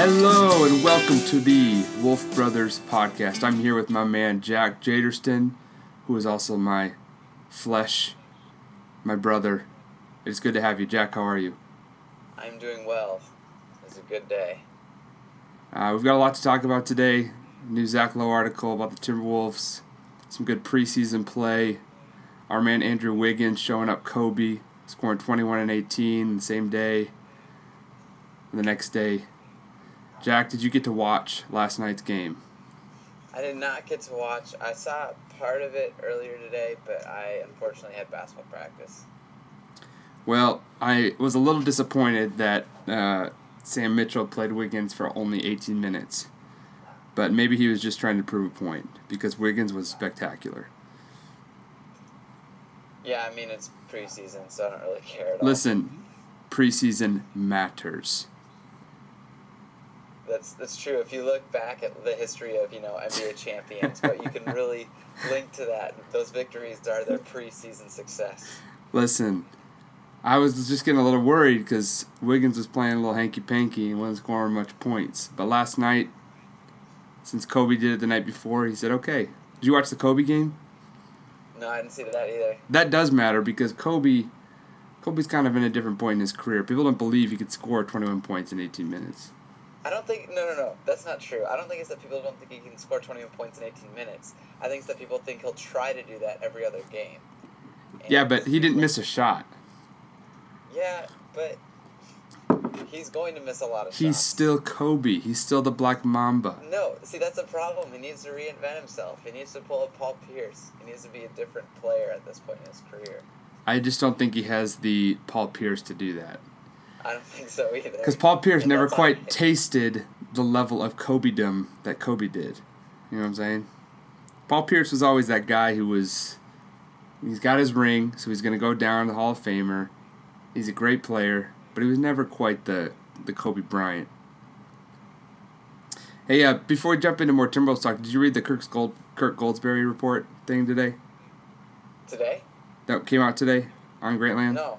Hello and welcome to the Wolf Brothers podcast. I'm here with my man Jack Jaderston, who is also my flesh, my brother. It's good to have you, Jack. How are you? I'm doing well. It's a good day. We've got a lot to talk about today. New Zach Lowe article about the Timberwolves, some good preseason play. Our man Andrew Wiggins showing up Kobe, scoring 21 and 18 the same day, and the next day. Jack, did you get to watch last night's game? I did not get to watch. I saw part of it earlier today, but I unfortunately had basketball practice. Well, I was a little disappointed that Sam Mitchell played Wiggins for only 18 minutes. But maybe he was just trying to prove a point because Wiggins was spectacular. Yeah, I mean, it's preseason, so I don't really care at all. Listen, preseason matters. That's true. If you look back at the history of, NBA champions, what you can really link to that, those victories are their preseason success. Listen, I was just getting a little worried because Wiggins was playing a little hanky-panky and wasn't scoring much points. But last night, since Kobe did it the night before, he said, okay. Did you watch the Kobe game? No, I didn't see that either. That does matter because Kobe's kind of in a different point in his career. People don't believe he could score 21 points in 18 minutes. I don't think... No. That's not true. I don't think it's that people don't think he can score 21 points in 18 minutes. I think it's that people think he'll try to do that every other game. Yeah, but he didn't miss a shot. Yeah, but he's going to miss a lot of shots. He's still Kobe. He's still the Black Mamba. No, see, that's a problem. He needs to reinvent himself. He needs to pull a Paul Pierce. He needs to be a different player at this point in his career. I just don't think he has the Paul Pierce to do that. I don't think so either. Because Paul Pierce never quite tasted the level of Kobe-dom that Kobe did. You know what I'm saying? Paul Pierce was always that guy who was... He's got his ring, so he's going to go down the Hall of Famer. He's a great player, but he was never quite the Kobe Bryant. Hey, before we jump into more Timberwolves talk, did you read the Kirk Goldsberry report thing today? Today? That came out today on Grantland? No.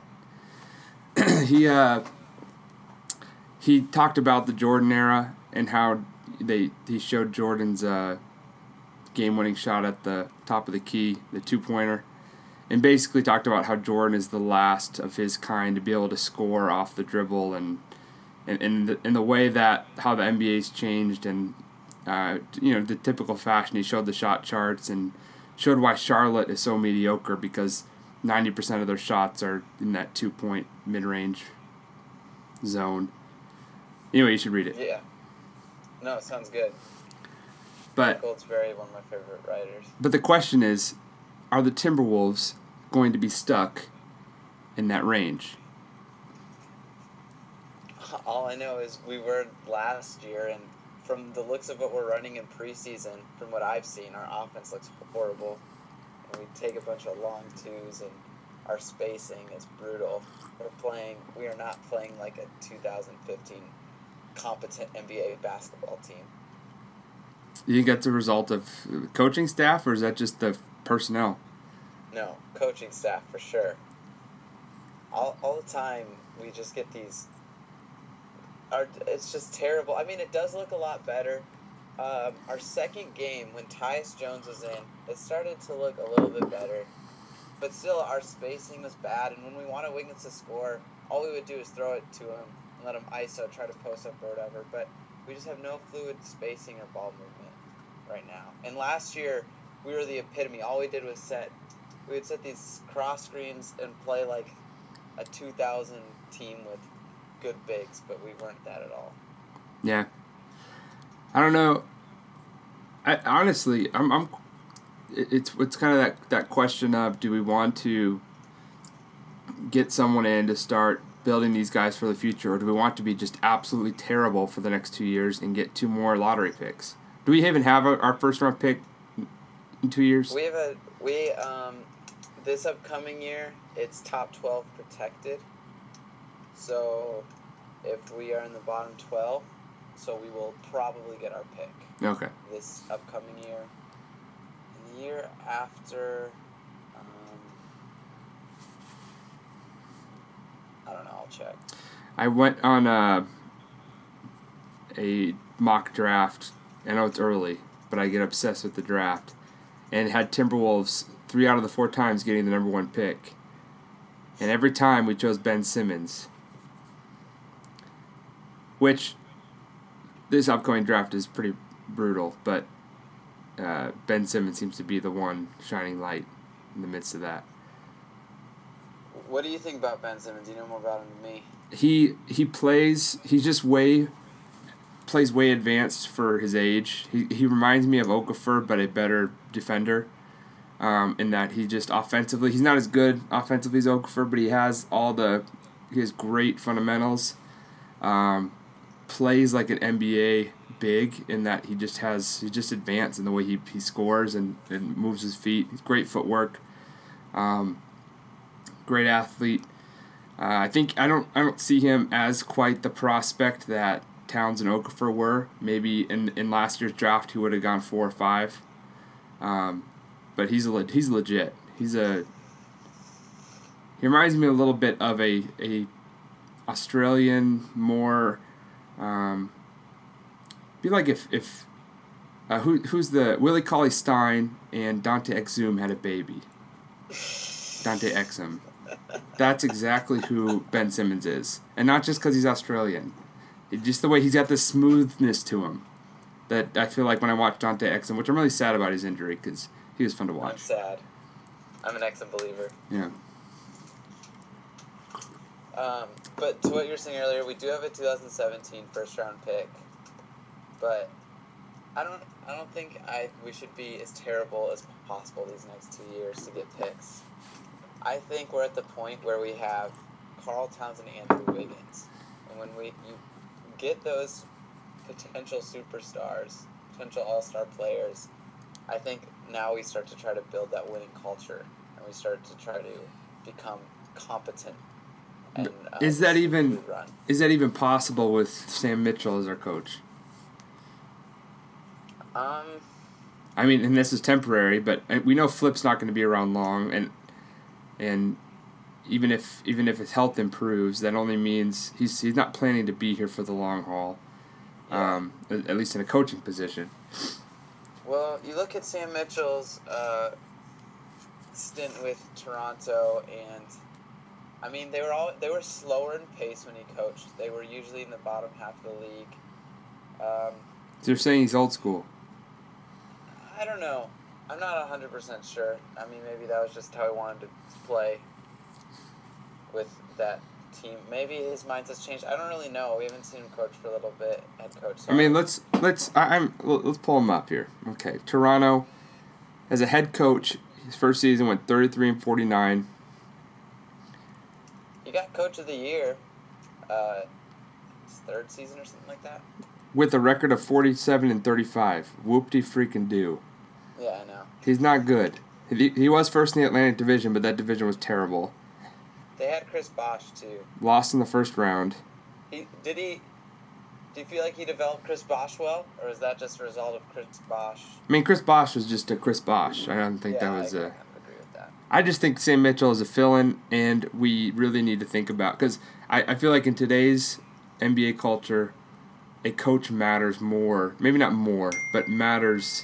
He talked about the Jordan era and how he showed Jordan's game-winning shot at the top of the key, the two-pointer, and basically talked about how Jordan is the last of his kind to be able to score off the dribble and the way that how the NBA's changed and the typical fashion. He showed the shot charts and showed why Charlotte is so mediocre because 90% of their shots are in that 2-point mid-range zone. Anyway, you should read it. Yeah. No, it sounds good. But Goldsberry, one of my favorite writers. But the question is, are the Timberwolves going to be stuck in that range? All I know is we were last year, and from the looks of what we're running in preseason, from what I've seen, our offense looks horrible. And we take a bunch of long twos, and our spacing is brutal. We are not playing like a 2015 competent NBA basketball team. You think that's a result of coaching staff, or is that just the personnel? No, coaching staff for sure. All the time, we just get these... It's just terrible. I mean, it does look a lot better. Our second game, when Tyus Jones was in, it started to look a little bit better. But still, our spacing was bad, and when we wanted Wiggins to score, all we would do is throw it to him and let him ISO, try to post up or whatever. But we just have no fluid spacing or ball movement right now. And last year, we were the epitome. All we did was we would set these cross screens and play like a 2000 team with good bigs, but we weren't that at all. Yeah. I don't know. Honestly, it's kind of that question of, do we want to get someone in to start building these guys for the future, or do we want to be just absolutely terrible for the next 2 years and get 2 more lottery picks? Do we even have our first round pick in 2 years? This upcoming year, it's top 12 protected. So if we are in the bottom 12, so we will probably get our pick. Okay. This upcoming year. And the year after, I don't know, I'll check. I went on a mock draft. I know it's early, but I get obsessed with the draft. And had Timberwolves 3 out of the 4 times getting the number 1 pick. And every time we chose Ben Simmons. Which, this upcoming draft is pretty brutal, but Ben Simmons seems to be the one shining light in the midst of that. What do you think about Ben Simmons? You know more about him than me. He plays way advanced for his age. He reminds me of Okafor, but a better defender. In that he just offensively, he's not as good offensively as Okafor, but he has great fundamentals. Plays like an NBA big in that he's just advanced in the way he scores and moves his feet. He's great footwork. Great athlete. I don't see him as quite the prospect that Towns and Okafor were. Maybe in last year's draft he would have gone 4 or 5. But he's legit. He reminds me a little bit of a Australian, more be like if who's the Willie Cauley-Stein and Dante Exum had a baby. Dante Exum. That's exactly who Ben Simmons is, and not just because he's Australian. Just the way he's got this smoothness to him that I feel like when I watch Dante Exum, which I'm really sad about his injury because he was fun to watch. I'm sad. I'm an Exum believer. Yeah. But to what you were saying earlier, we do have a 2017 first-round pick, but I don't think we should be as terrible as possible these next 2 years to get picks. I think we're at the point where we have Karl Towns and Andrew Wiggins, and when you get those potential superstars, potential all-star players, I think now we start to try to build that winning culture, and we start to try to become competent. And, is that even possible with Sam Mitchell as our coach? I mean, and this is temporary, but we know Flip's not going to be around long, and even if his health improves, that only means he's not planning to be here for the long haul. Yeah. At least in a coaching position. Well, you look at Sam Mitchell's stint with Toronto, and I mean they were slower in pace when he coached. They were usually in the bottom half of the league. So you're saying he's old school? I don't know. I'm not 100% sure. I mean, maybe that was just how he wanted to play with that team. Maybe his mindset's changed. I don't really know. We haven't seen him coach for a little bit, head coach. So I mean, let's pull him up here. Okay, Toronto, as a head coach, his first season went 33-49. He got coach of the year, his third season or something like that. With a record of 47-35. Whoop-de-freaking-do. Yeah, I know. He's not good. He was first in the Atlantic Division, but that division was terrible. They had Chris Bosh, too. Lost in the first round. Do you feel like he developed Chris Bosh well, or is that just a result of Chris Bosh? I mean, Chris Bosh was just a Chris Bosh. I don't think that was I agree with that. I just think Sam Mitchell is a fill-in, and we really need to think about... Because I feel like in today's NBA culture, a coach matters more. Maybe not more, but matters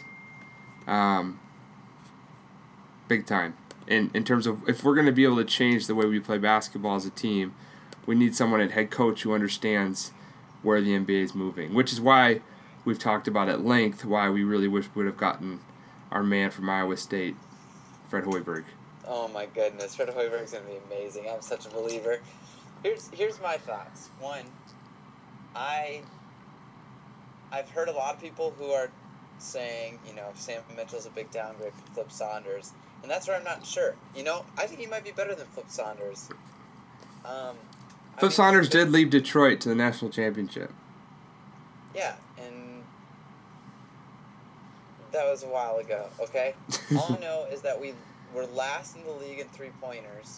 big time. In terms of, if we're going to be able to change the way we play basketball as a team, we need someone at head coach who understands where the NBA is moving, which is why we've talked about at length why we really wish we would have gotten our man from Iowa State, Fred Hoiberg. Oh my goodness, Fred Hoiberg's going to be amazing. I'm such a believer. Here's my thoughts. One, I've heard a lot of people who are saying, Sam Mitchell's a big downgrade from Flip Saunders. And that's where I'm not sure. I think he might be better than Flip Saunders. Flip Saunders did leave Detroit to the national championship. Yeah, and that was a while ago, okay? All I know is that we were last in the league in three-pointers.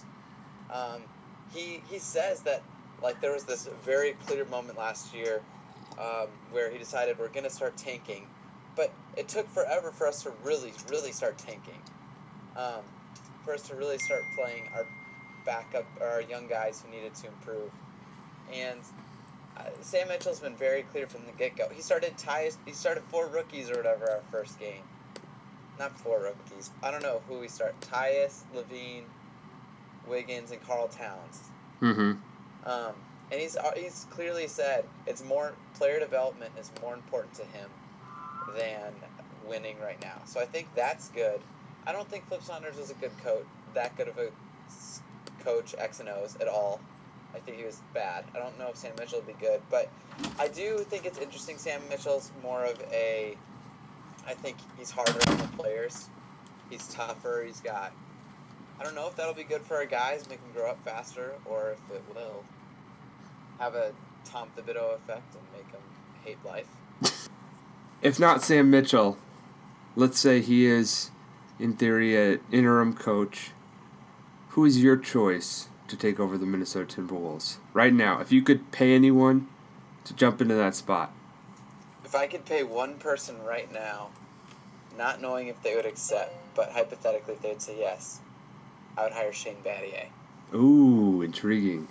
He says that, there was this very clear moment last year where he decided we're going to start tanking. But it took forever for us to really, really start tanking. For us to really start playing our backup or our young guys who needed to improve. And Sam Mitchell's been very clear from the get-go. He started 4 rookies or whatever our first game. Not 4 rookies. I don't know who we start. Tyus, Levine, Wiggins, and Karl Towns. Mm-hmm. And he's clearly said player development is more important to him than winning right now. So I think that's good. I don't think Flip Saunders was a good of a coach X and O's at all. I think he was bad. I don't know if Sam Mitchell would be good, but I do think it's interesting. Sam Mitchell's more of I think he's harder on the players. He's tougher. I don't know if that'll be good for our guys, make them grow up faster, or if it will have a Tom Thibodeau effect and make them hate life. If not Sam Mitchell, let's say he is, in theory, an interim coach. Who is your choice to take over the Minnesota Timberwolves right now? If you could pay anyone to jump into that spot. If I could pay one person right now, not knowing if they would accept, but hypothetically if they would say yes, I would hire Shane Battier. Ooh, intriguing.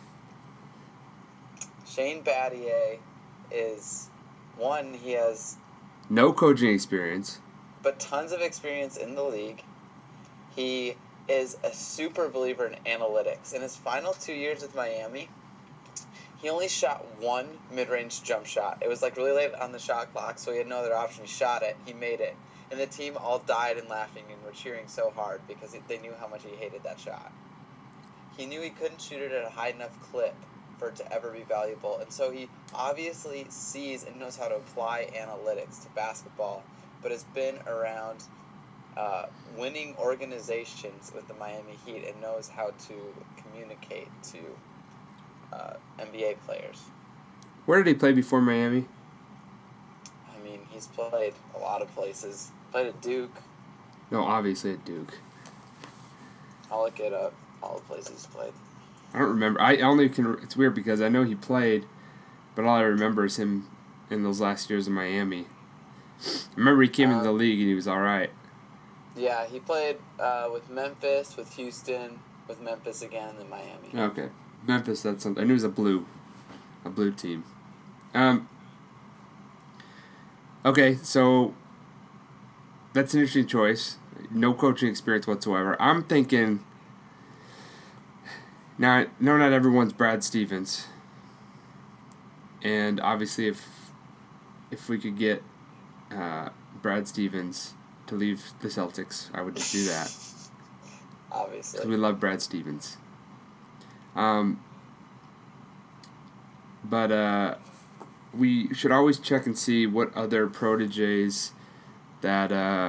Shane Battier is, he has no coaching experience, but tons of experience in the league. He is a super believer in analytics. In his final 2 years with Miami, he only shot 1 mid-range jump shot. It was really late on the shot clock, so he had no other option. He shot it. He made it. And the team all died and laughing and were cheering so hard because they knew how much he hated that shot. He knew he couldn't shoot it at a high enough clip for it to ever be valuable. And so he obviously sees and knows how to apply analytics to basketball, but has been around winning organizations with the Miami Heat and knows how to communicate to NBA players. Where did he play before Miami? I mean, he's played a lot of places. Played at Duke. No, obviously at Duke. I'll look it up. All the places he's played. I don't remember. It's weird because I know he played, but all I remember is him in those last years in Miami. I remember he came into the league and he was all right. Yeah, he played with Memphis, with Houston, with Memphis again, and then Miami. Okay. Memphis, that's something. I knew it was a blue team. Okay, so that's an interesting choice. No coaching experience whatsoever. I'm thinking, now, no, not everyone's Brad Stevens. And obviously if we could get Brad Stevens to leave the Celtics, I would just do that. Obviously. Because we love Brad Stevens. But we should always check and see what other proteges that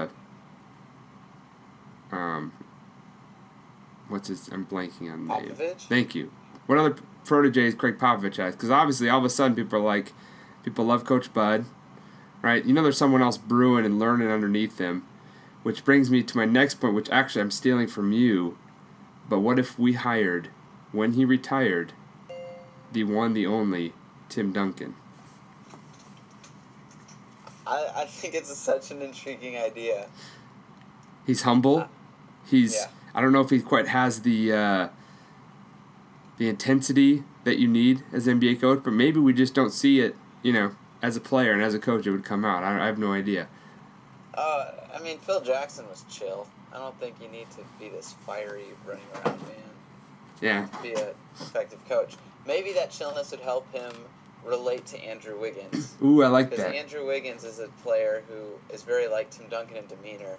I'm blanking on the name. Popovich? Thank you. What other proteges Craig Popovich has? Because obviously all of a sudden people love Coach Bud, right? There's someone else brewing and learning underneath him, which brings me to my next point, which actually I'm stealing from you. But what if we hired, when he retired, the one, the only, Tim Duncan? I think it's such an intriguing idea. He's humble. Yeah. I don't know if he quite has the intensity that you need as an NBA coach, but maybe we just don't see it, as a player and as a coach it would come out. I have no idea. I mean, Phil Jackson was chill. I don't think you need to be this fiery, running around man. Yeah. To be an effective coach. Maybe that chillness would help him relate to Andrew Wiggins. Ooh, I like that. Because Andrew Wiggins is a player who is very like Tim Duncan in demeanor.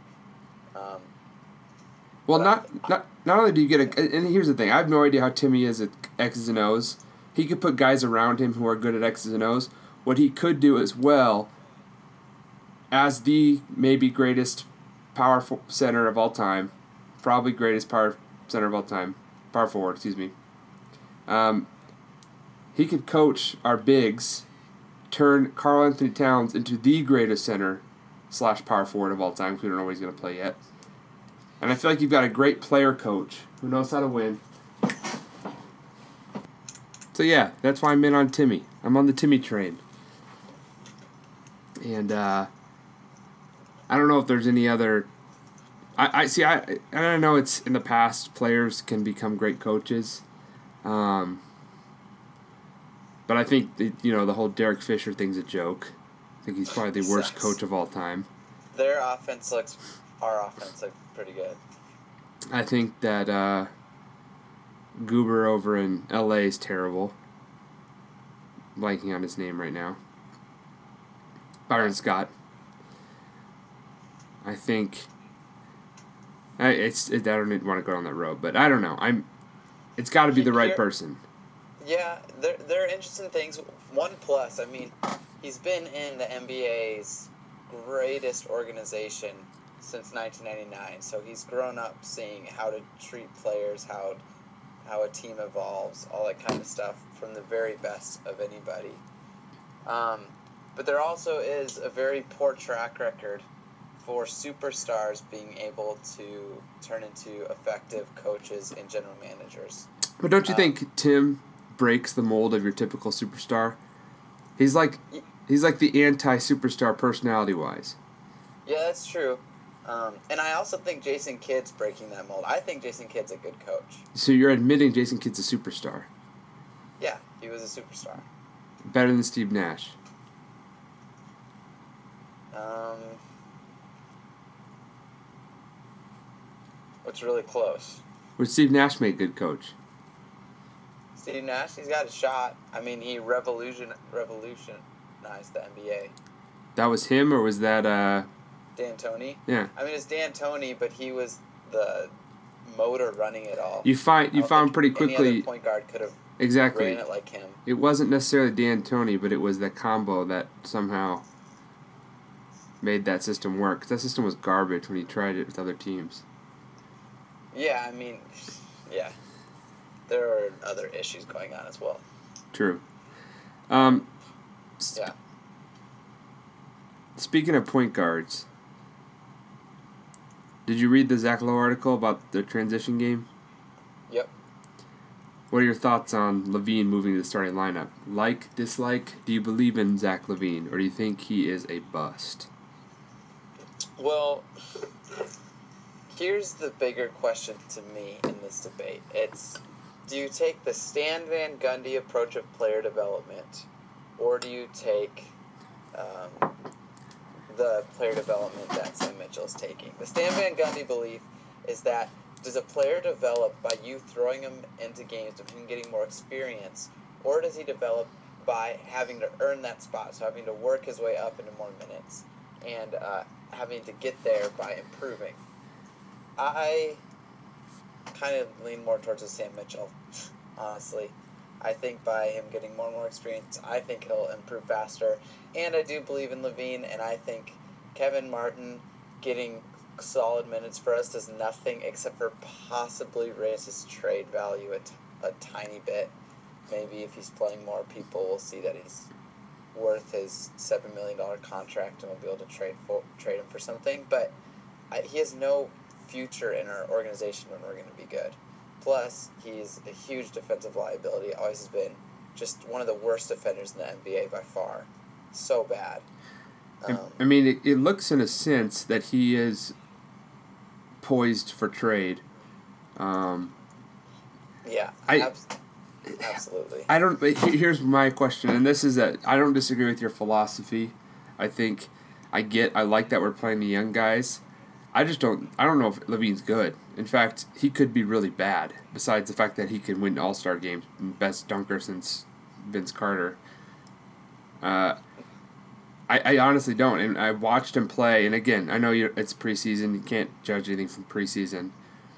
Well, not only do you get and here's the thing, I have no idea how Timmy is at X's and O's. He could put guys around him who are good at X's and O's. What he could do as well, as the maybe greatest power center of all time, probably greatest power center of all time, power forward, excuse me. He could coach our bigs, turn Karl Anthony Towns into the greatest center / power forward of all time, because we don't know what he's going to play yet. And I feel like you've got a great player coach who knows how to win. So yeah, that's why I'm in on Timmy. I'm on the Timmy train. And I don't know if there's any other... I don't know, it's in the past, players can become great coaches. But I think the whole Derek Fisher thing's a joke. I think he's probably the worst coach of all time. Our offense looks pretty good. I think that Goober over in LA is terrible. Blanking on his name right now. Byron Scott. I think I don't want to go down that road, but I don't know. It's got to be the right person. Yeah, there are interesting things. One plus, I mean, he's been in the NBA's greatest organization since 1999, so he's grown up seeing how to treat players, how a team evolves, all that kind of stuff from the very best of anybody. But there also is a very poor track record for superstars being able to turn into effective coaches and general managers. But don't you think Tim breaks the mold of your typical superstar? He's like the anti-superstar personality-wise. Yeah, that's true. And I also think Jason Kidd's breaking that mold. I think Jason Kidd's a good coach. So you're admitting Jason Kidd's a superstar? Yeah, he was a superstar. Better than Steve Nash? What's really close? Would Steve Nash make a good coach? Steve Nash, he's got a shot. I mean, he revolutionized the NBA. That was him, or was that D'Antoni? Yeah. I mean, it's D'Antoni, but he was the motor running it all. You found pretty quickly. Any other point guard could have exactly ran it like him. It wasn't necessarily D'Antoni, but it was that combo that somehow made that system work. 'Cause that system was garbage when he tried it with other teams. Yeah, I mean, yeah. There are other issues going on as well. True. Yeah. Speaking of point guards, did you read the Zach Lowe article about the transition game? Yep. What are your thoughts on LaVine moving to the starting lineup? Like, dislike? Do you believe in Zach LaVine, or do you think he is a bust? Well, here's the bigger question to me in this debate. It's, do you take the Stan Van Gundy approach of player development, or do you take the player development that Sam Mitchell is taking? The Stan Van Gundy belief is that, does a player develop by you throwing him into games of him getting more experience, or does he develop by having to earn that spot, so having to work his way up into more minutes and having to get there by improving? I kind of lean more towards the Sam Mitchell, honestly. I think by him getting more and more experience, I think he'll improve faster. And I do believe in LaVine, and I think Kevin Martin getting solid minutes for us does nothing except for possibly raise his trade value a tiny bit. Maybe if he's playing more, people will see that he's worth his $7 million contract and will be able to trade him for something. But he has no future in our organization when we're going to be good. Plus, he's a huge defensive liability, always has been. Just one of the worst defenders in the NBA by far. So bad. I mean, it looks in a sense that he is poised for trade. Yeah, absolutely. Here's my question, and this is that I don't disagree with your philosophy. I think I like that we're playing the young guys. I don't know if LaVine's good. In fact, he could be really bad, besides the fact that he can win All-Star games, best dunker since Vince Carter. I honestly don't, and I watched him play, and again, I know it's preseason, you can't judge anything from preseason.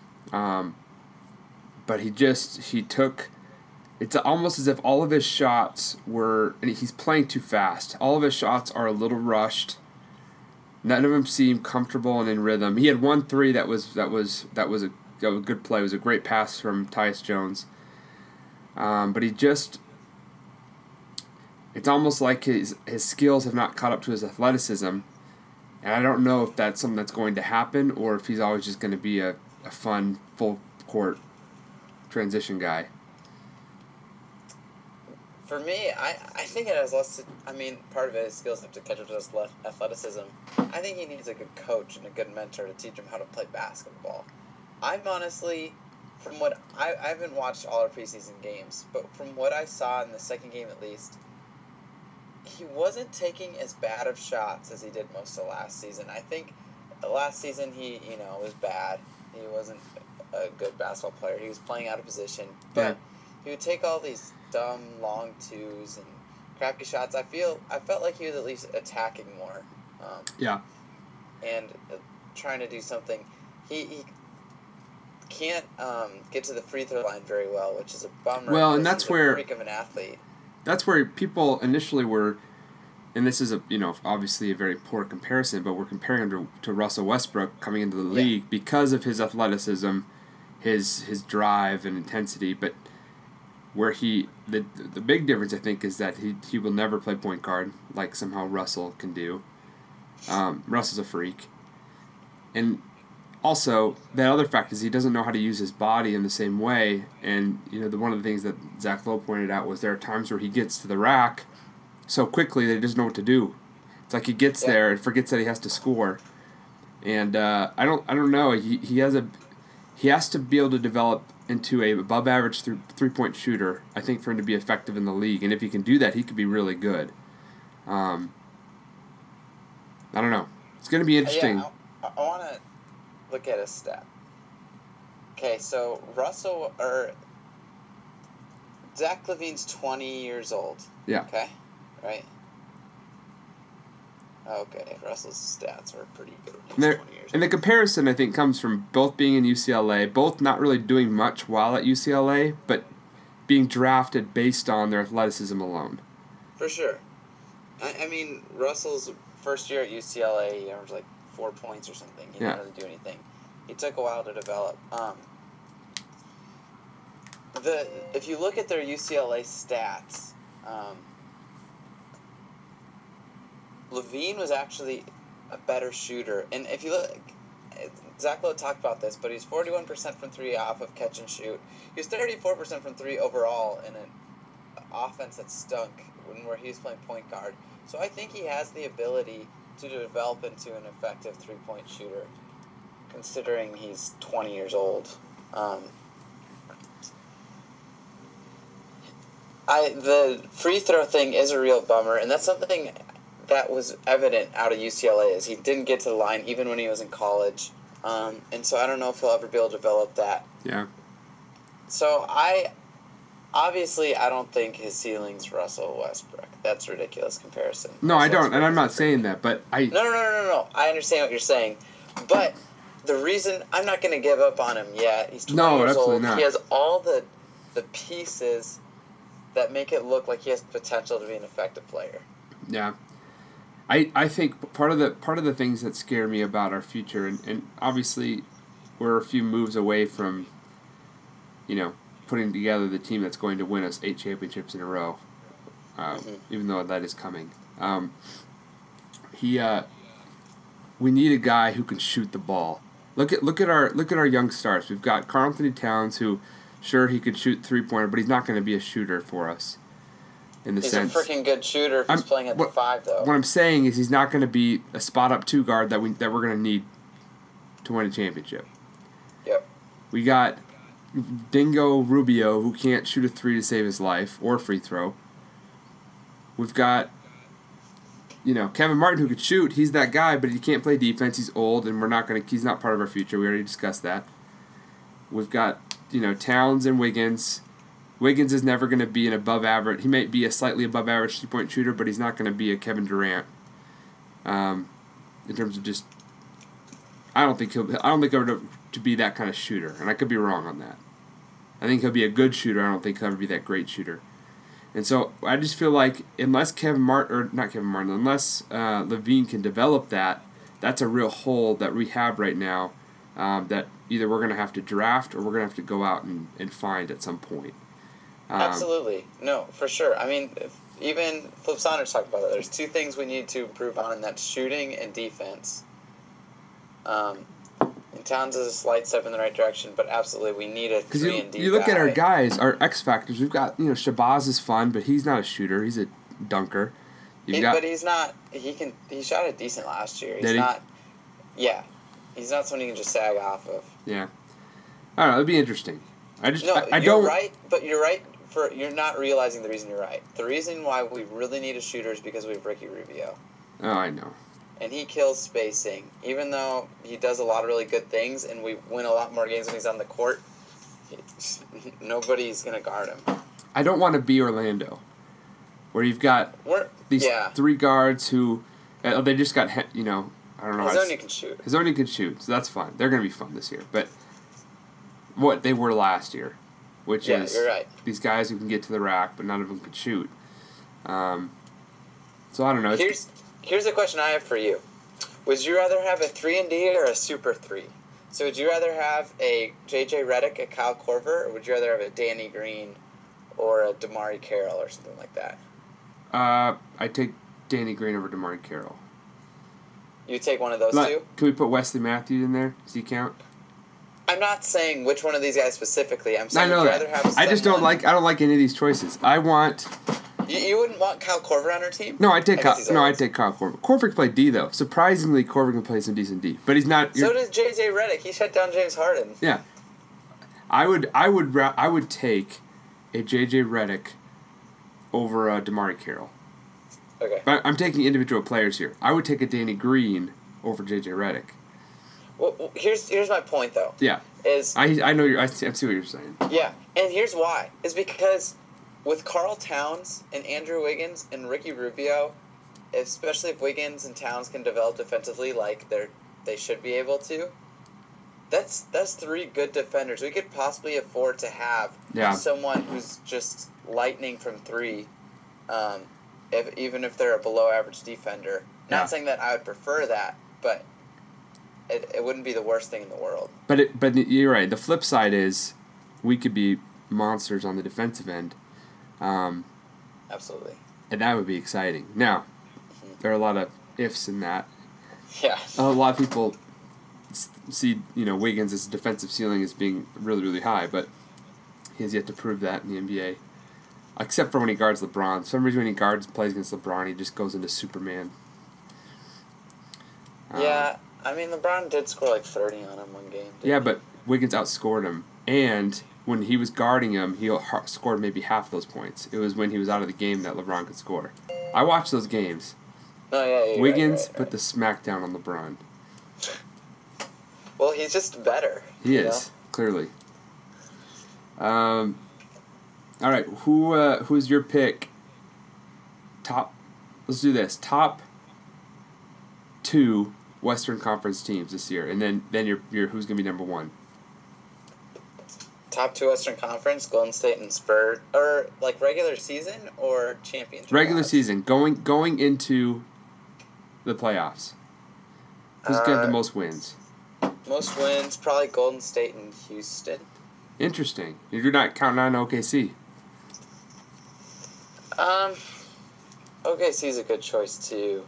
But he took, it's almost as if all of his shots were, and he's playing too fast. All of his shots are a little rushed. None of them seem comfortable and in rhythm. He had 1 3 that was a good play. It was a great pass from Tyus Jones. But it's almost like his skills have not caught up to his athleticism. And I don't know if that's something that's going to happen or if he's always just going to be a fun, full-court transition guy. For me, I think it has less to, part of it is skills have to catch up to his athleticism. I think he needs a good coach and a good mentor to teach him how to play basketball. I'm honestly from what I haven't watched all our preseason games, but from what I saw in the second game at least, he wasn't taking as bad of shots as he did most of last season. I think last season he, was bad. He wasn't a good basketball player. He was playing out of position, but he would take all these dumb long twos and crappy shots. I felt like he was at least attacking more. And trying to do something. He can't get to the free throw line very well, which is a bummer. Well, and that's where freak of an athlete. That's where people initially were, and this is obviously a very poor comparison, but we're comparing him to Russell Westbrook coming into the league because of his athleticism, his drive and intensity. But where the big difference I think is that he will never play point guard like somehow Russell can do. Russell's a freak, and also, the other fact is he doesn't know how to use his body in the same way. And, one of the things that Zach Lowe pointed out was there are times where he gets to the rack so quickly that he doesn't know what to do. It's like he gets there and forgets that he has to score. And I don't know. He has to be able to develop into a above average three-point shooter, I think, for him to be effective in the league. And if he can do that, he could be really good. I don't know. It's going to be interesting. I want to look at a stat. Okay, so Zach LaVine's 20 years old. Yeah. Okay, right? Okay, Russell's stats were pretty good. And the comparison, I think, comes from both being in UCLA, both not really doing much while at UCLA, but being drafted based on their athleticism alone. For sure. I mean, Russell's first year at UCLA, he averaged like 4 points or something. He didn't really do anything. He took a while to develop. If you look at their UCLA stats, LaVine was actually a better shooter. And if you look, Zach Lowe talked about this, but he's 41% from three off of catch and shoot. He was 34% from three overall in an offense that stunk where he was playing point guard. So I think he has the ability to develop into an effective three-point shooter, considering he's 20 years old. The free throw thing is a real bummer, and that's something that was evident out of UCLA is he didn't get to the line even when he was in college. And so I don't know if he'll ever be able to develop that. Yeah. So I don't think his ceiling's Russell Westbrook. That's a ridiculous comparison. No, I don't, and I'm not saying that, but I... No. I understand what you're saying. But the reason I'm not going to give up on him yet, he's 20 years old. Not. He has all the pieces that make it look like he has potential to be an effective player. Yeah. I think part of the things that scare me about our future, and obviously we're a few moves away from, putting together the team that's going to win us 8 championships in a row, even though that is coming. We need a guy who can shoot the ball. Look at our young stars. We've got Karl-Anthony Towns, who, sure, he could shoot 3-pointer, but he's not going to be a shooter for us. He's a freaking good shooter if he's playing at the 5, though. What I'm saying is he's not going to be a spot-up 2 guard that we're going to need to win a championship. Yep. We got Dingo Rubio, who can't shoot a 3 to save his life, or a free throw. We've got, Kevin Martin, who could shoot. He's that guy, but he can't play defense. He's old, and he's not part of our future. We already discussed that. We've got, Towns and Wiggins. Wiggins is never going to be an above average. He might be a slightly above average 3-point shooter, but he's not going to be a Kevin Durant. In terms of just, I don't think he'll to be that kind of shooter, and I could be wrong on that. I think he'll be a good shooter. I don't think he'll ever be that great shooter. And so I just feel like unless unless LaVine can develop that, that's a real hole that we have right now that either we're going to have to draft or we're going to have to go out and find at some point. Absolutely. No, for sure. I mean, even Flip Saunders talked about it. There's 2 things we need to improve on, and that's shooting and defense. And Towns is a slight step in the right direction, but absolutely we need a 3-and-D guy. You look at our guys, our X factors. We've got Shabazz is fun, but he's not a shooter. He's a dunker. But he's not. He shot it decent last year. He's not. Yeah, he's not someone you can just sag off of. Yeah. I don't know. It'd be interesting. I you're don't. right, but you're right. You're not realizing the reason you're right. The reason why we really need a shooter is because we have Ricky Rubio. Oh, I know. And he kills spacing. Even though he does a lot of really good things and we win a lot more games when he's on the court, nobody's going to guard him. I don't want to be Orlando, where you've got these three guards who, they just got, I don't know. Hezonja can shoot. Hezonja can shoot, so that's fine. They're going to be fun this year. But what they were last year, which is you're right. These guys who can get to the rack, but none of them can shoot. So I don't know. Here's a question I have for you. Would you rather have a 3-and-D or a super 3? So would you rather have a J.J. Redick, a Kyle Korver, or would you rather have a Danny Green or a DeMarre Carroll or something like that? I take Danny Green over DeMarre Carroll. You take one of those two? Can we put Wesley Matthews in there? Does he count? I'm not saying which one of these guys specifically. I'm saying I know would you rather have someone... I just don't like any of these choices. I want... You wouldn't want Kyle Korver on our team? No, I'd take Kyle Korver. Korver can play D, though. Surprisingly, Korver can play some decent D. But he's not... So does J.J. Redick. He shut down James Harden. Yeah. I would take a J.J. Redick over DeMarre Carroll. Okay. But I'm taking individual players here. I would take a Danny Green over J.J. Redick. Well, here's my point, though. Yeah. I know I see what you're saying. Yeah, and here's why. Is because with Karl Towns and Andrew Wiggins and Ricky Rubio, especially if Wiggins and Towns can develop defensively like they should be able to, that's three good defenders. We could possibly afford to have someone who's just lightning from three, even if they're a below average defender. Not saying that I would prefer that, but it wouldn't be the worst thing in the world. But you're right. The flip side is we could be monsters on the defensive end. Absolutely. And that would be exciting. Now, there are a lot of ifs in that. Yeah. A lot of people see, Wiggins' defensive ceiling as being really, really high, but he has yet to prove that in the NBA. Except for when he guards LeBron. For some reason, when he plays against LeBron, he just goes into Superman. Yeah, I mean, LeBron did score like 30 on him one game. Yeah, but Wiggins outscored him. And when he was guarding him, he scored maybe half those points. It was when he was out of the game that LeBron could score. I watched those games. Oh, yeah, Wiggins put the smack down on LeBron. Well, he's just better. He is, clearly. All right, who's your pick? Let's do this. Top 2 Western Conference teams this year, and then your who's gonna be number 1? Top 2 Western Conference, Golden State and Spurs, or like regular season or championship? Regular season, going into the playoffs. Who's got the most wins? Most wins, probably Golden State and Houston. Interesting. You're not counting on OKC. OKC's a good choice too.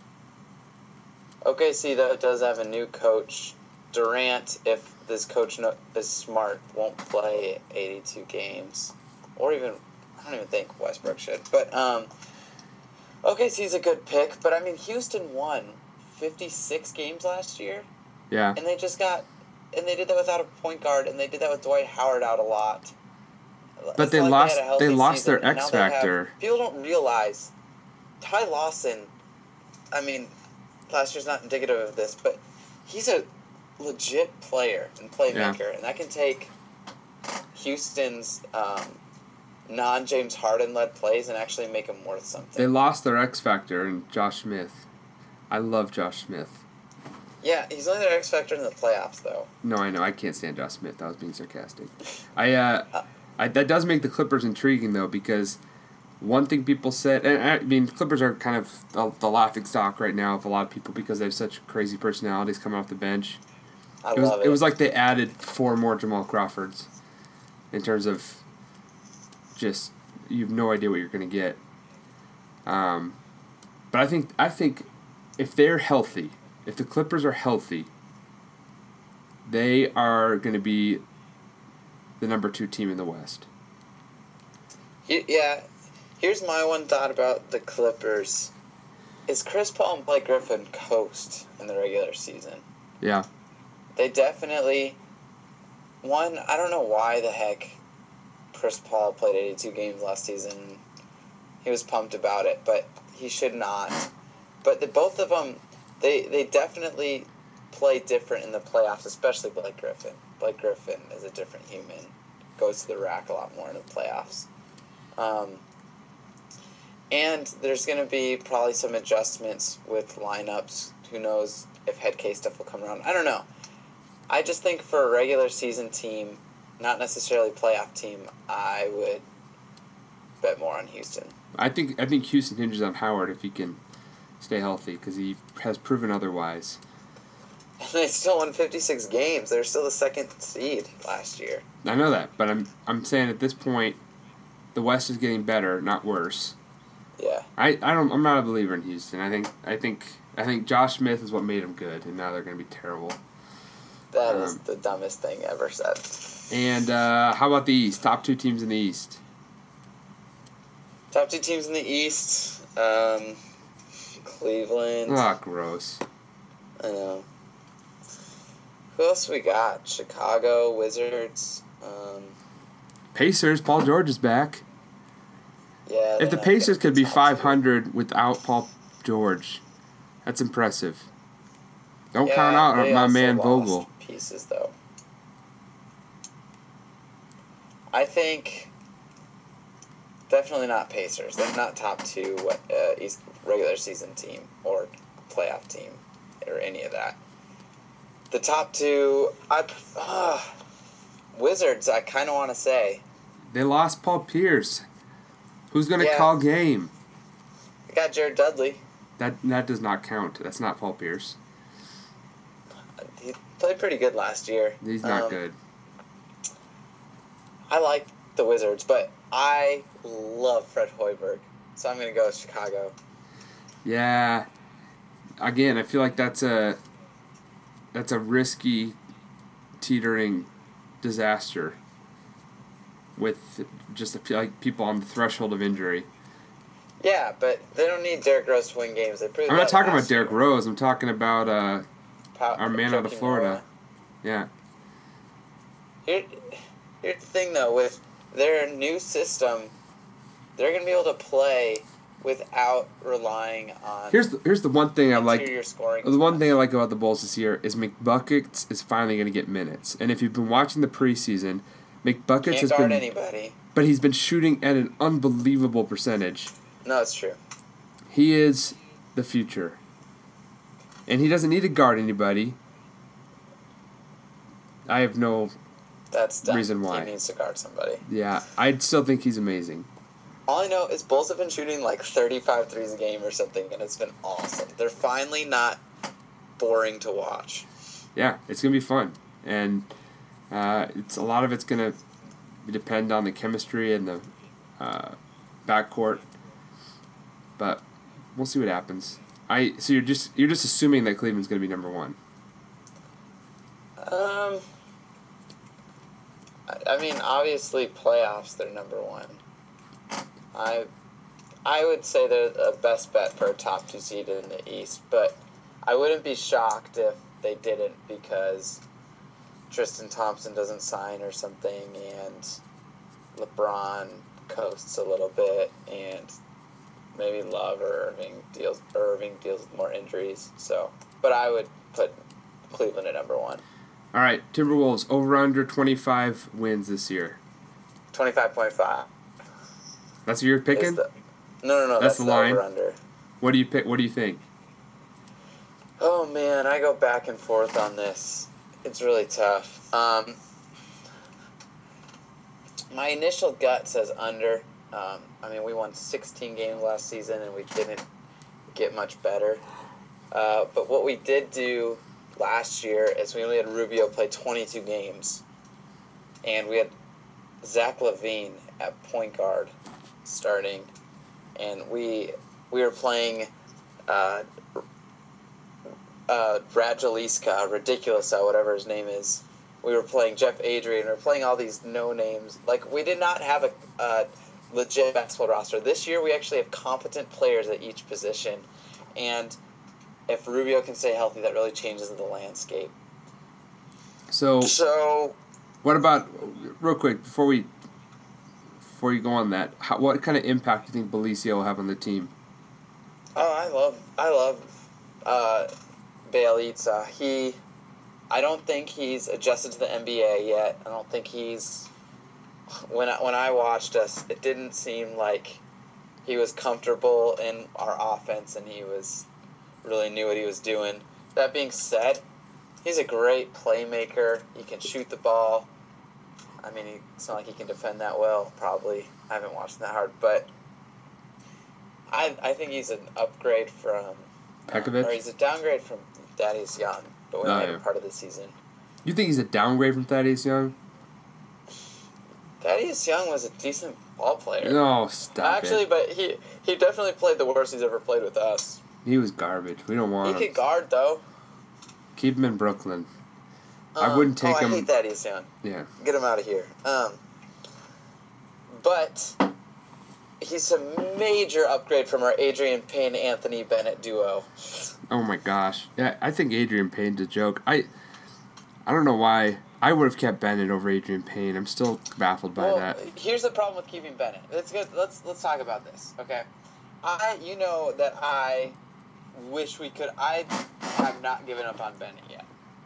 OKC though does have a new coach. Durant, if this coach is smart, won't play 82 games, or even I don't even think Westbrook should. But OKC's a good pick. But I mean, Houston won 56 games last year. Yeah. And they did that without a point guard, and they did that with Dwight Howard out a lot. But they lost their X factor. People don't realize Ty Lawson. I mean, last year's not indicative of this, but he's a legit player and playmaker, and that can take Houston's non-James Harden-led plays and actually make them worth something. They lost their X factor in Josh Smith. I love Josh Smith. Yeah, he's only their X factor in the playoffs, though. No, I know. I can't stand Josh Smith. I was being sarcastic. That does make the Clippers intriguing, though, because one thing people said, and I mean, Clippers are kind of the laughing stock right now of a lot of people because they have such crazy personalities coming off the bench. It was like they added 4 more Jamal Crawfords in terms of just you have no idea what you're going to get. But I think if they're healthy, if the Clippers are healthy, they are going to be the number 2 team in the West. Yeah. Here's my one thought about the Clippers. Is Chris Paul and Blake Griffin coast in the regular season? Yeah. They definitely One, I don't know why the heck Chris Paul played 82 games last season. He was pumped about it, but he should not. But both of them, they definitely play different in the playoffs, especially Blake Griffin. Blake Griffin is a different human. Goes to the rack a lot more in the playoffs. And there's going to be probably some adjustments with lineups. Who knows if head case stuff will come around. I don't know. I just think for a regular season team, not necessarily playoff team, I would bet more on Houston. I think Houston hinges on Howard if he can stay healthy, because he has proven otherwise. And they still won 56 games. They're still the second seed last year. I know that, but I'm saying at this point, the West is getting better, not worse. Yeah. I'm not a believer in Houston. I think Josh Smith is what made him good, and now they're going to be terrible. That is the dumbest thing ever said. And how about the East? Top 2 teams in the East. Top 2 teams in the East. Cleveland. Ah, gross. I know. Who else we got? Chicago, Wizards. Pacers. Paul George is back. Yeah. If the Pacers could be 500 without Paul George, that's impressive. Don't count out my man Vogel. Pieces though. I think definitely not Pacers. They're not top 2 East regular season team or playoff team or any of that. The top 2, Wizards. I kind of want to say they lost Paul Pierce. Who's going to call game? They got Jared Dudley. That does not count. That's not Paul Pierce. He played pretty good last year. He's not good. I like the Wizards, but I love Fred Hoiberg, so I'm going to go with Chicago. Yeah. Again, I feel like that's a risky, teetering disaster with just like people on the threshold of injury. Yeah, but they don't need Derrick Rose to win games. I'm not talking about Derrick Rose. I'm talking about our man out of Florida. Yeah. Here's the thing, though. With their new system, they're going to be able to play without relying on. Here's the one thing I like. Scoring. The one thing I like about the Bulls this year is McBuckets is finally going to get minutes. And if you've been watching the preseason, McBuckets has been anybody. But he's been shooting at an unbelievable percentage. No, it's true. He is the future. And he doesn't need to guard anybody. I have no reason why. He needs to guard somebody. Yeah, I still think he's amazing. All I know is Bulls have been shooting like 35 threes a game or something, and it's been awesome. They're finally not boring to watch. Yeah, it's going to be fun. And a lot of it's going to depend on the chemistry and the backcourt. But we'll see what happens. So you're just assuming that Cleveland's going to be number 1. I mean, obviously playoffs they're number 1. I would say they're the best bet for a top 2 seed in the East, but I wouldn't be shocked if they didn't because Tristan Thompson doesn't sign or something, and LeBron coasts a little bit, and maybe Love or Irving deals with more injuries. So, but I would put Cleveland at number 1. All right, Timberwolves over under 25 wins this year. 25.5. That's what you're picking? No. That's the line. Over under. What do you pick? What do you think? Oh man, I go back and forth on this. It's really tough. My initial gut says under. We won 16 games last season and we didn't get much better. But what we did do last year is we only had Rubio play 22 games, and we had Zach LaVine at point guard starting, and we were playing Radjaliska, Ridiculousa, whatever his name is. We were playing Jeff Adrian. We were playing all these no names. Like, we did not have a legit basketball roster. This year we actually have competent players at each position, and if Rubio can stay healthy, that really changes the landscape. So What about, real quick, before you go on that, what kind of impact do you think Belicio will have on the team? Oh, I love Bielitsa. I don't think he's adjusted to the NBA yet. I don't think he's. When I watched us, it didn't seem like he was comfortable in our offense and he really knew what he was doing. That being said, he's a great playmaker. He can shoot the ball. I mean, it's not like he can defend that well, probably. I haven't watched him that hard, but I think he's an upgrade from Pekovic? or he's a downgrade from Thaddeus Young, but we only have part of the season. You think he's a downgrade from Thaddeus Young? Thaddeus Young was a decent ball player. No, stop Actually, but he definitely played the worst he's ever played with us. He was garbage. We don't want him. He could guard, though. Keep him in Brooklyn. I wouldn't take him. I hate Thaddeus Young. Yeah. Get him out of here. But he's a major upgrade from our Adrian Payne-Anthony Bennett duo. Oh, my gosh. Yeah, I think Adrian Payne's a joke. I don't know why. I would have kept Bennett over Adrian Payne. I'm still baffled by that. Here's the problem with keeping Bennett. It's good. Let's talk about this, okay? You know that I wish we could. I have not given up on Bennett yet.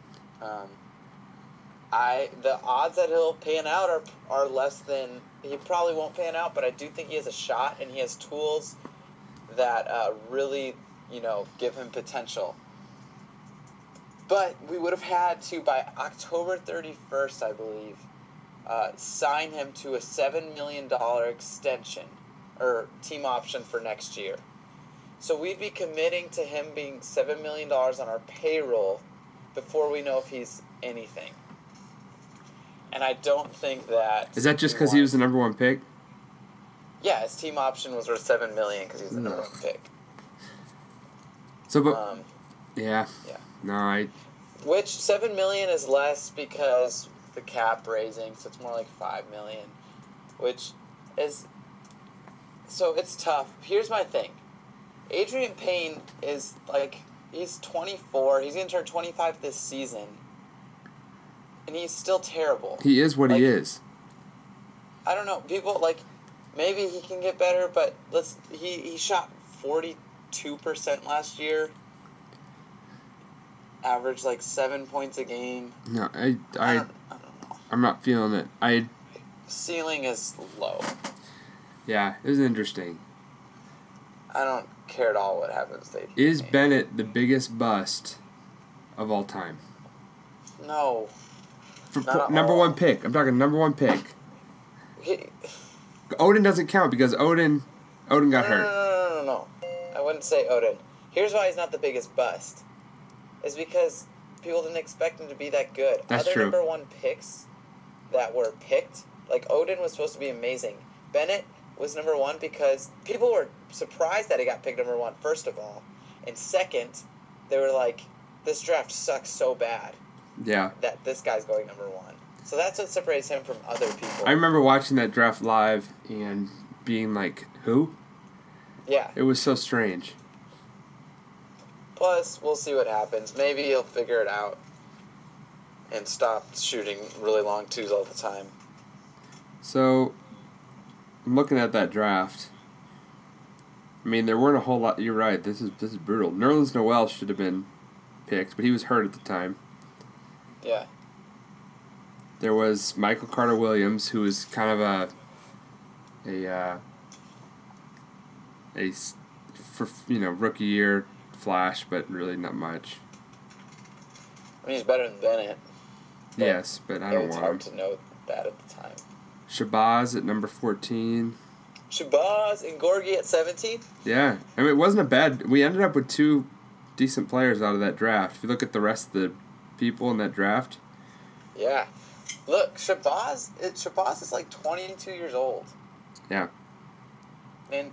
The odds that he'll pan out are less than he probably won't pan out, but I do think he has a shot and he has tools that really give him potential. But we would have had to, by October 31st, I believe, sign him to a $7 million extension, or team option for next year. So we'd be committing to him being $7 million on our payroll before we know if he's anything. And I don't think that... Is that just because he was the number one pick? Yeah, his team option was worth $7 million because he was the number one pick. So, but... Yeah. No, Which $7 million is less because the cap raising, so it's more like $5 million, which is so it's tough. Here's my thing: Adrian Payne is he's 24. He's gonna turn 25 this season, and he's still terrible. He is what he is. I don't know. People maybe he can get better, but he shot 42% last year. Average 7 points a game. No, I don't know. I'm not feeling it. Ceiling is low. Yeah, it was interesting. I don't care at all what happens. Is Bennett the biggest bust of all time? No. Number one pick. I'm talking number one pick. Odin doesn't count because Odin got hurt. No. I wouldn't say Odin. Here's why he's not the biggest bust. Is because people didn't expect him to be that good. That's Other true. number one picks that were picked, Odin was supposed to be amazing. Bennett was number one because people were surprised that he got picked number one, first of all. And second, they were like, this draft sucks so bad. Yeah. That this guy's going number one. So that's what separates him from other people. I remember watching that draft live and being like, who? Yeah. It was so strange. Plus, we'll see what happens. Maybe he'll figure it out and stop shooting really long twos all the time. So, I'm looking at that draft. I mean, there weren't a whole lot. You're right. This is brutal. Nerlens Noel should have been picked, but he was hurt at the time. Yeah. There was Michael Carter Williams, who was kind of rookie year flash, but really not much. I mean, he's better than Bennett. Yes, but I don't want him. It's hard to know that at the time. Shabazz at number 14. Shabazz and Gorgie at 17? Yeah. I mean, it wasn't a bad... We ended up with two decent players out of that draft. If you look at the rest of the people in that draft. Yeah. Look, Shabazz is 22 years old. Yeah. And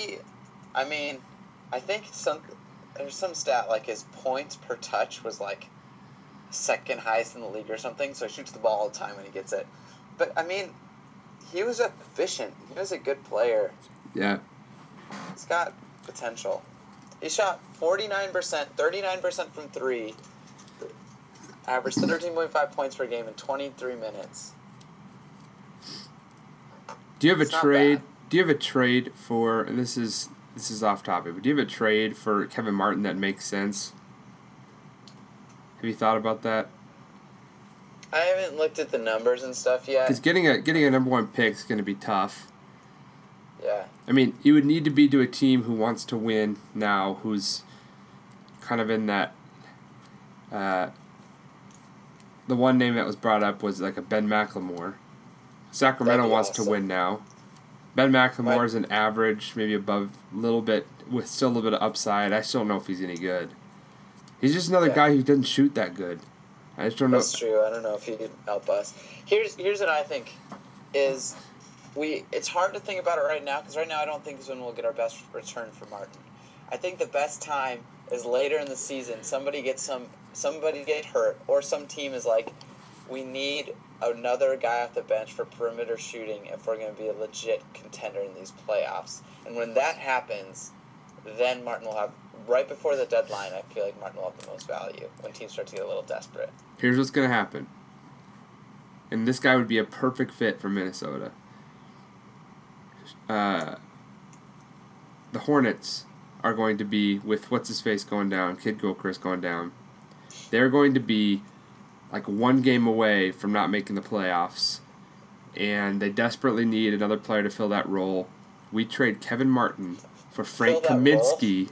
I think there's some stat his points per touch was second highest in the league or something, so he shoots the ball all the time when he gets it. But he was efficient. He was a good player. Yeah. He's got potential. He shot 49%, 39% from three, Averaged 13.5 points per game in 23 minutes. Do you have It's a not trade? bad. Do you have a trade for? And this is off topic, but do you have a trade for Kevin Martin that makes sense? Have you thought about that? I haven't looked at the numbers and stuff yet. Because getting a number one pick is going to be tough. Yeah. I mean, you would need to be to a team who wants to win now, who's kind of in that. The one name that was brought up was like a Ben McLemore. Sacramento That'd be wants awesome. to win now. Ben McLemore Right. is an average, maybe above a little bit, with still a little bit of upside. I still don't know if he's any good. He's just another Yeah. guy who doesn't shoot that good. I just don't know. That's true. I don't know if he could help us. Here's what I think is it's hard to think about it right now because right now I don't think is when we'll get our best return for Martin. I think the best time is later in the season. Somebody get hurt or some team is like, we need another guy off the bench for perimeter shooting if we're going to be a legit contender in these playoffs. And when that happens, then Martin will have, right before the deadline, I feel like Martin will have the most value when teams start to get a little desperate. Here's what's going to happen. And this guy would be a perfect fit for Minnesota. The Hornets are going to be, with what's-his-face going down, Kid Gilchrist going down, they're going to be like one game away from not making the playoffs. And they desperately need another player to fill that role. We trade Kevin Martin for Frank Fill that Kaminsky.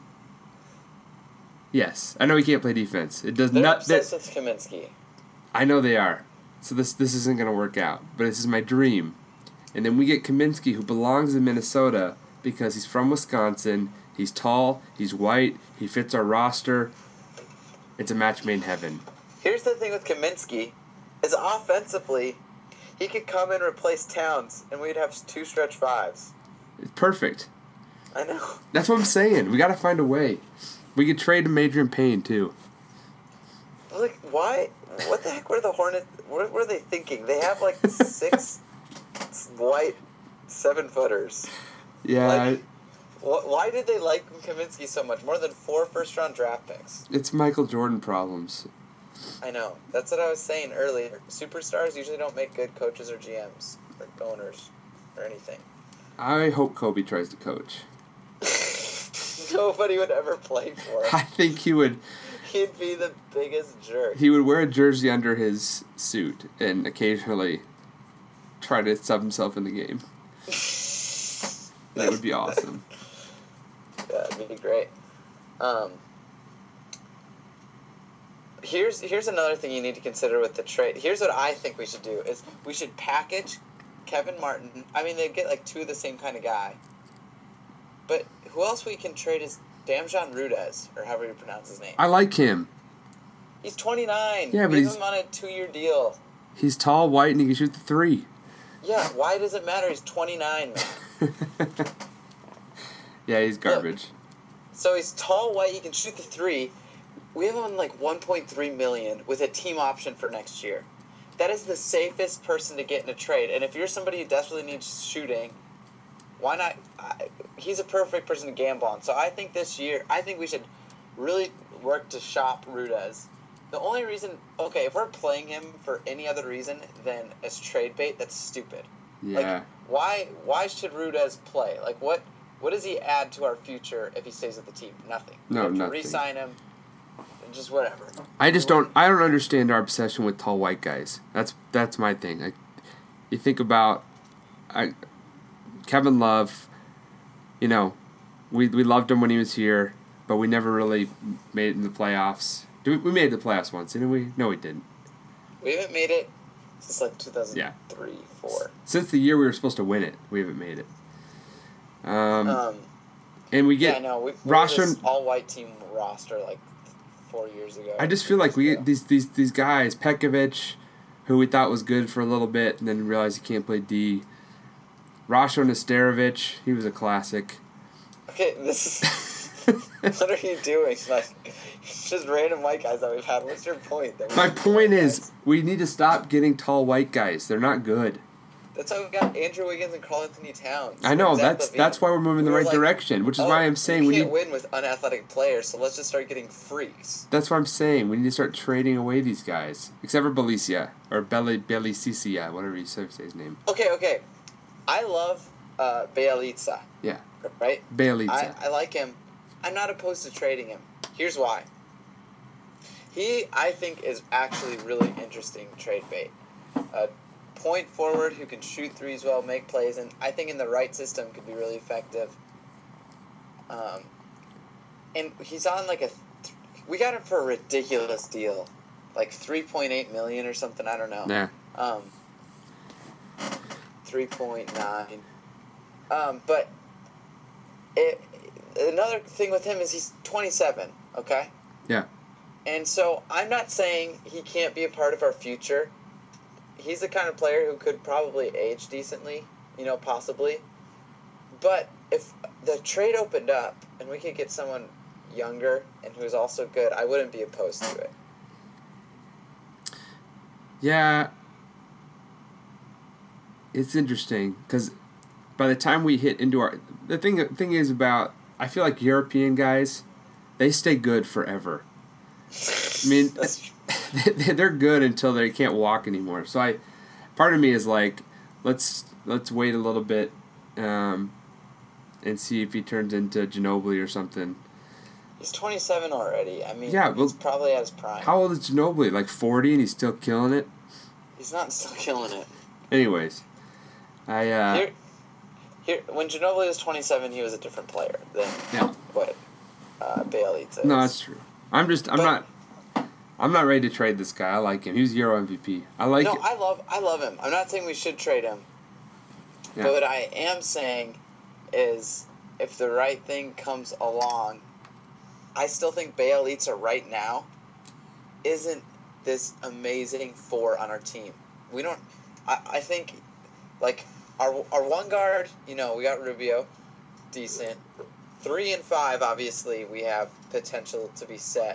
Yes. I know he can't play defense. It does They're not... obsessed with Kaminsky. I know they are. So this isn't going to work out. But this is my dream. And then we get Kaminsky, who belongs in Minnesota because he's from Wisconsin. He's tall. He's white. He fits our roster. It's a match made in heaven. Here's the thing with Kaminsky, is offensively, he could come in and replace Towns, and we'd have 2 stretch 5s. It's perfect. I know. That's what I'm saying. We got to find a way. We could trade him Adrian Payne, too. Like, why? What the heck were the Hornets? What were they thinking? They have like 6 white 7-footers. Yeah, Like, why did they like Kaminsky so much? More than 4 first-round draft picks. it's Michael Jordan problems. I know. That's what I was saying earlier. Superstars usually don't make good coaches or GMs or owners or anything. I hope Kobe tries to coach. Nobody would ever play for him. I think he would He'd be the biggest jerk. he would wear a jersey under his suit and occasionally try to sub himself in the game. That would be awesome. Yeah, it'd be great. Here's another thing you need to consider with the trade. Here's what I think we should do is we should package Kevin Martin. I mean, they'd get like 2 of the same kind of guy. But who else we can trade is Damjan Rudez, or however you pronounce his name. I like him. He's 29. Yeah, but Leave he's- him on a 2-year deal. He's tall, white, and he can shoot the 3. Yeah, why does it matter? He's 29, man. Yeah, he's garbage. So he's tall, white, he can shoot the 3. We have him on like $1.3 million with a team option for next year. That is the safest person to get in a trade. And if you're somebody who desperately needs shooting, why not? He's a perfect person to gamble on. So I think this year, we should really work to shop Rudez. The only reason, okay, if we're playing him for any other reason than as trade bait, that's stupid. Yeah. Like, why should Rudez play? Like, what does he add to our future if he stays with the team? Nothing. No, We have to nothing. re-sign him. Just whatever. I don't understand our obsession with tall white guys. That's my thing. Like, you think about Kevin Love, you know, we loved him when he was here, but we never really made it in the playoffs. We made the playoffs once, didn't we? No, we didn't. We haven't made it since like 2003, 4. Since the year we were supposed to win it, we haven't made it. And we get we Roshan- were this all-white team roster like 4 years ago. I just feel like we get these guys, Pekovic, who we thought was good for a little bit, and then realized he can't play D. Rasho Nesterovic, he was a classic. Okay, this is... What are you doing? Like, just random white guys that we've had. What's your point? My point is, we need to stop getting tall white guys. They're not good. That's how we got Andrew Wiggins and Karl-Anthony Towns. I know, Zach that's LaVine. why we're moving in the We were right like, direction, which is why I'm saying we can't win with unathletic players, so let's just start getting freaks. That's what I'm saying. We need to start trading away these guys. Except for Belicia. Or Belicicia, whatever you say his name. Okay. I love Bjelica. Yeah. Right? Bjelica. I like him. I'm not opposed to trading him. Here's why. He, I think, is actually really interesting trade bait. Point forward who can shoot threes well, make plays, and I think in the right system could be really effective. And he's on we got him for a ridiculous deal, like $3.8 million or something. I don't know. Yeah. 3.9. But another thing with him is he's 27. Okay. Yeah. And so I'm not saying he can't be a part of our future. He's the kind of player who could probably age decently, possibly. But if the trade opened up and we could get someone younger and who's also good, I wouldn't be opposed to it. Yeah. It's interesting because by the time we hit into our... The thing is about... I feel like European guys, they stay good forever. I mean... They're good until they can't walk anymore. So part of me is like, let's wait a little bit, and see if he turns into Ginobili or something. He's 27 already. I mean, yeah, he's probably at his prime. How old is Ginobili? Like 40, and he's still killing it. He's not still killing it. Anyways, Here, when Ginobili was 27, he was a different player than what Bjelica is. No, that's true. I'm not ready to trade this guy. I like him. He was Euro MVP. I love him. I'm not saying we should trade him. Yeah. But what I am saying is if the right thing comes along, I still think Bjelica right now isn't this amazing 4 on our team. We don't... I think, like, our one guard, we got Rubio, decent. 3 and 5, obviously, we have potential to be set.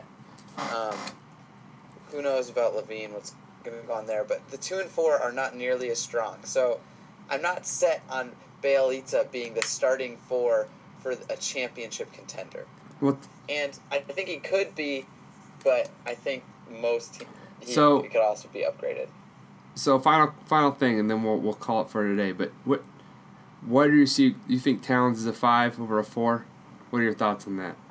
Who knows about LaVine, what's going to go on there. But the 2 and 4 are not nearly as strong. So I'm not set on Bjelica being the starting 4 for a championship contender. What? And I think he could be, but I think he could also be upgraded. So final thing, and then we'll call it for today. But what do you see? You think Towns is a 5 over a 4? What are your thoughts on that?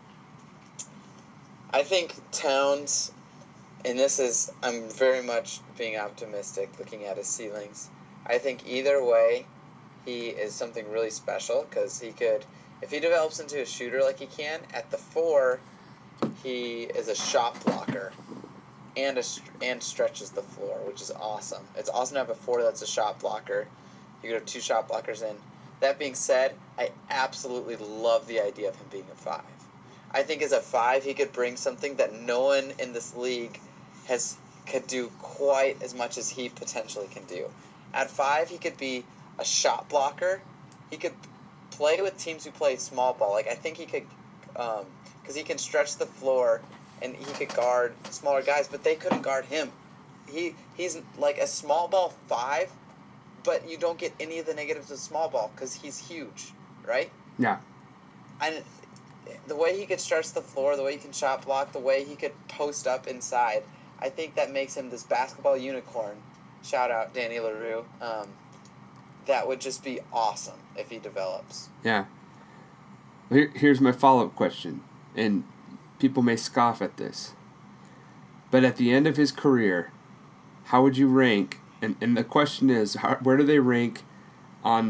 I think Towns, and I'm very much being optimistic looking at his ceilings. I think either way, he is something really special because he could, if he develops into a shooter like he can, at the 4, he is a shot blocker and stretches the floor, which is awesome. It's awesome to have a 4 that's a shot blocker. You could have 2 shot blockers in. That being said, I absolutely love the idea of him being a 5. I think as a 5, he could bring something that no one in this league could do quite as much as he potentially can do. At 5, he could be a shot blocker. He could play with teams who play small ball. Like, I think he could, because he can stretch the floor and he could guard smaller guys, but they couldn't guard him. He's like a small ball 5, but you don't get any of the negatives of small ball because he's huge, right? Yeah. And the way he could stretch the floor, the way he can shot block, the way he could post up inside, I think that makes him this basketball unicorn. Shout out Danny LaRue. That would just be awesome if he develops. Yeah. Here's my follow-up question, and people may scoff at this, but at the end of his career, how would you rank, and the question is, where do they rank on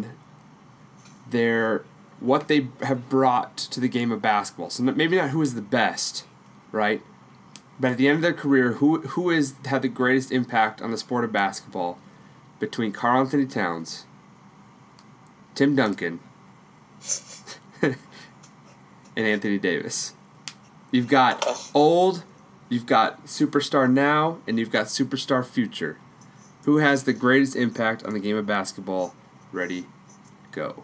what they have brought to the game of basketball? So maybe not who is the best, right? But at the end of their career, who has had the greatest impact on the sport of basketball between Karl-Anthony Towns, Tim Duncan, and Anthony Davis? You've got old, you've got superstar now, and you've got superstar future. Who has the greatest impact on the game of basketball? Ready, go.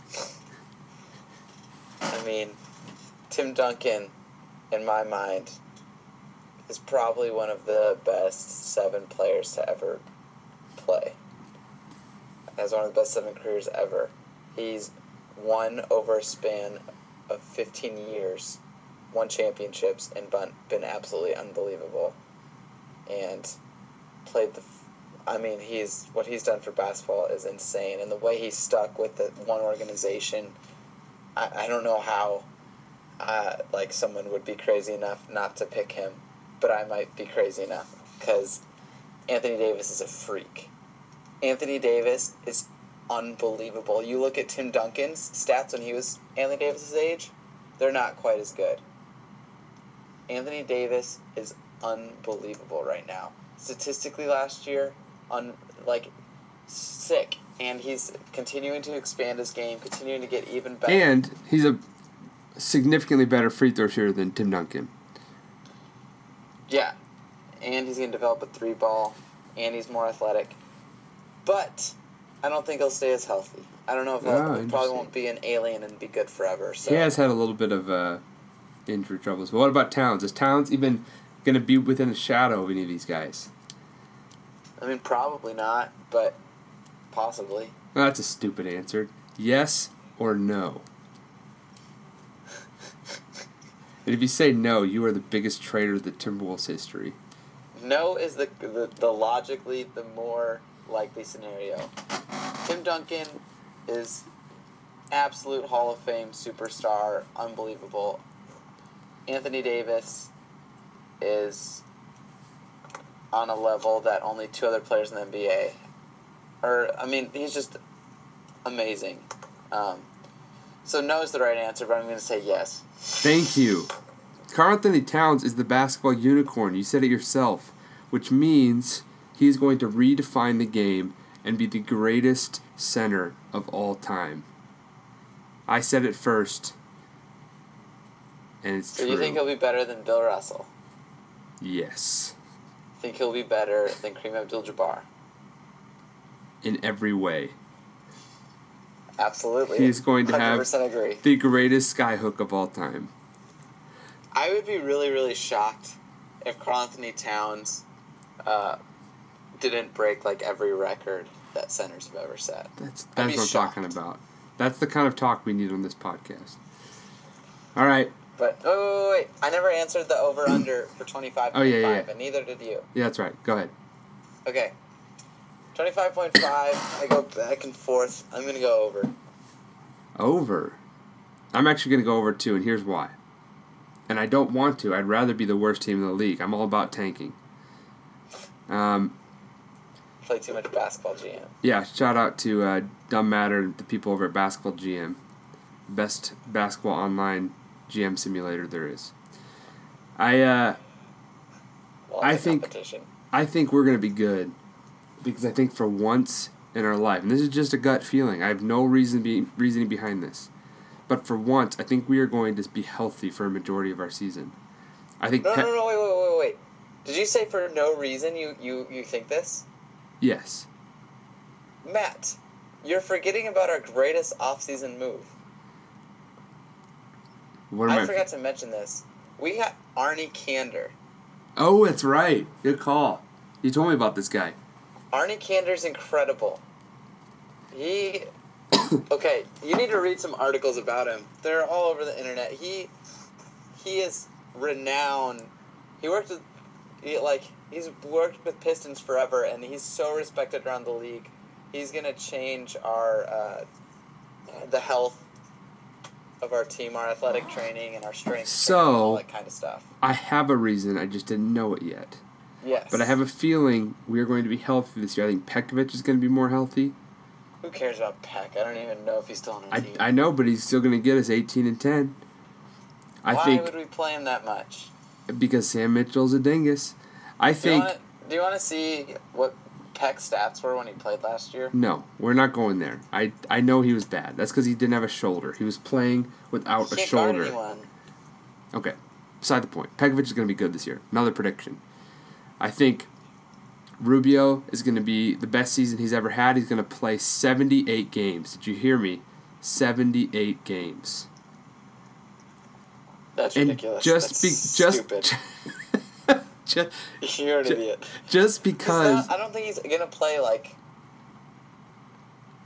I mean, Tim Duncan, in my mind, is probably one of the best 7 players to ever play. has one of the best 7 careers ever. He's won over a span of 15 years, won championships, and been absolutely unbelievable. And played what he's done for basketball is insane. And the way he's stuck with the one organization, I don't know how someone would be crazy enough not to pick him, but I might be crazy enough because Anthony Davis is a freak. Anthony Davis is unbelievable. You look at Tim Duncan's stats when he was Anthony Davis's age, they're not quite as good. Anthony Davis is unbelievable right now. Statistically last year, sick. And he's continuing to expand his game, continuing to get even better. And he's a significantly better free throw shooter than Tim Duncan. Yeah. And he's going to develop a 3-ball, and he's more athletic. But I don't think he'll stay as healthy. I don't know if he probably won't be an alien and be good forever. So. He has had a little bit of injury troubles. But what about Towns? Is Towns even going to be within the shadow of any of these guys? I mean, probably not, but possibly. Well, that's a stupid answer. Yes or no? And if you say no, you are the biggest traitor of the Timberwolves history. No is the logically the more likely scenario. Tim Duncan is absolute Hall of Fame superstar, unbelievable. Anthony Davis is on a level that only 2 other players in the NBA he's just amazing. So no is the right answer, but I'm going to say yes. Thank you. Karl-Anthony Towns is the basketball unicorn. You said it yourself, which means he's going to redefine the game and be the greatest center of all time. I said it first, and it's true. So you think he'll be better than Bill Russell? Yes. Think he'll be better than Kareem Abdul-Jabbar? In every way. Absolutely. He's going to 100% have agree. The greatest skyhook of all time. I would be really, really shocked if Karl-Anthony Towns didn't break every record that centers have ever set. That's what I'm talking about. That's the kind of talk we need on this podcast. All right. But wait. I never answered the over/under for 25.5, and neither did you. Yeah, that's right. Go ahead. Okay. 25.5, I go back and forth. I'm going to go over. Over? I'm actually going to go over too, and here's why. And I don't want to. I'd rather be the worst team in the league. I'm all about tanking. Play too much Basketball GM. Yeah, shout out to Dumb Matter, the people over at Basketball GM. Best basketball online GM simulator there is. I think we're going to be good. Because I think for once in our life, and this is just a gut feeling, I have no reasoning behind this, but for once, I think we are going to be healthy for a majority of our season. I think. No, wait. Did you say for no reason you think this? Yes. Matt, you're forgetting about our greatest off-season move. I forgot to mention this. We got Arnie Kander. Oh, that's right. Good call. You told me about this guy. Arnie Kander's incredible. Okay, you need to read some articles about him. They're all over the internet. He is renowned. He's worked with Pistons forever, and he's so respected around the league. He's gonna change our the health of our team, our athletic training, and our strength training, and all that kind of stuff. I have a reason. I just didn't know it yet. Yes. But I have a feeling we are going to be healthy this year. I think Pekovic is going to be more healthy. Who cares about Peck? I don't even know if he's still on our team. I know, but he's still going to get us 18 and 10. Why would we play him that much? Because Sam Mitchell's a dingus. Do you want to see what Peck's stats were when he played last year? No, we're not going there. I know he was bad. That's because he didn't have a shoulder. He was playing without a shoulder. He can't guard anyone. Okay, beside the point. Pekovic is going to be good this year. Another prediction. I think Rubio is going to be the best season he's ever had. He's going to play 78 games. Did you hear me? 78 games. That's ridiculous. Stupid. You're an idiot. Just because... I don't think he's going to play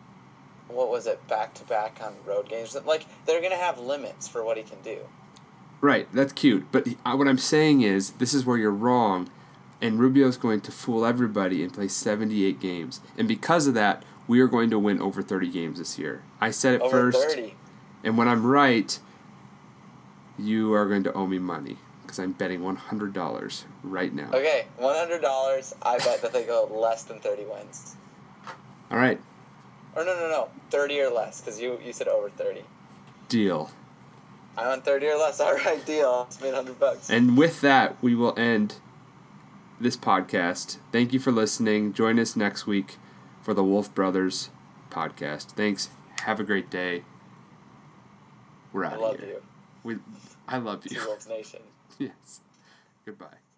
what was it, back-to-back on road games. Like, they're going to have limits for what he can do. Right, that's cute. But what I'm saying is, this is where you're wrong, and Rubio's going to fool everybody and play 78 games. And because of that, we are going to win over 30 games this year. I said it Over first. 30. And when I'm right, you are going to owe me money because I'm betting $100 right now. Okay, $100. I bet that they go less than 30 wins. All right. Or no. 30 or less, because you said over 30. Deal. I want 30 or less. All right, deal. It's made $100. And with that, we will end this podcast. Thank you for listening. Join us next week for the Wolf Brothers podcast. Thanks. Have a great day. We're out of here. I love you. I love you. Wolves Nation. Yes. Goodbye.